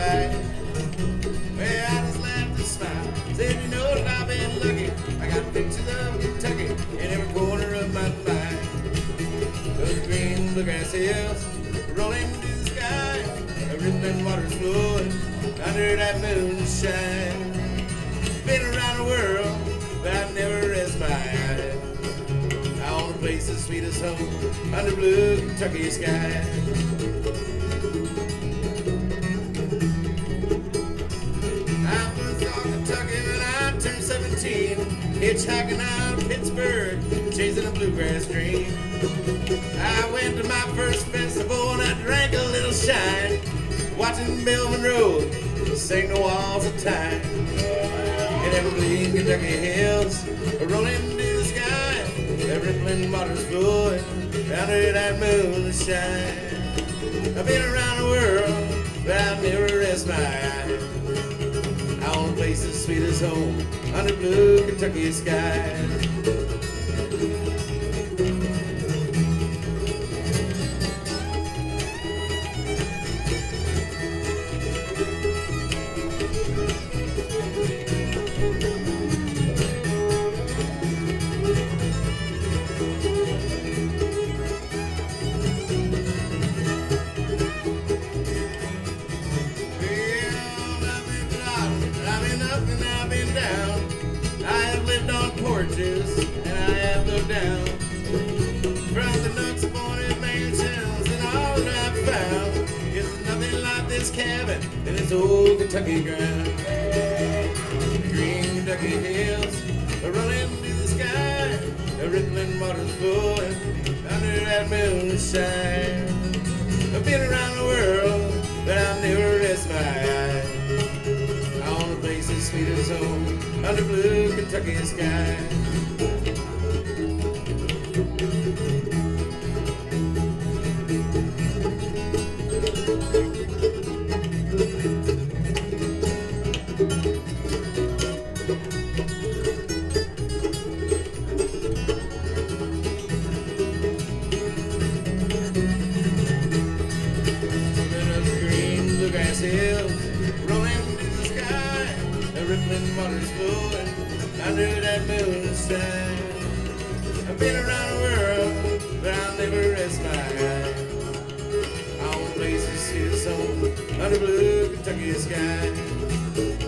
life. Well, I just laughed and smiled. Said, you know that I've been lucky. I got pictures of Kentucky in every corner of my mind. Those green bluegrass hills rolling to the sky, the rippling waters flowing under that moonshine. Been around the world, but I've never rest my eyes. I own a place as sweet as home under blue Kentucky sky. I first saw Kentucky when I turned 17, hitchhiking out of Pittsburgh, chasing a bluegrass dream. I went to my first festival and I drank a little shine, watching Bill Monroe sing the walls of time. And every Kentucky hills rolling to the sky, the rippling waters flowing under that moonshine. I've been around the world, but I've never rest my eyes. I own a place as sweet as home under blue Kentucky skies. Porches, and I have looked down from the nooks appointed mansions, and all that I've found is nothing like this cabin in this old Kentucky ground. The green Kentucky hills are running to the sky, the rippling waters flowing under that moonshine. I've been around the world, but I've never rest my eyes. I own a place as sweet as home under blue Kentucky sky. Hills rolling to the sky, the rippling waters flowing under that moonshine. I've been around the world, but I'll never rest my eyes. I own places sweet as home under blue Kentucky sky.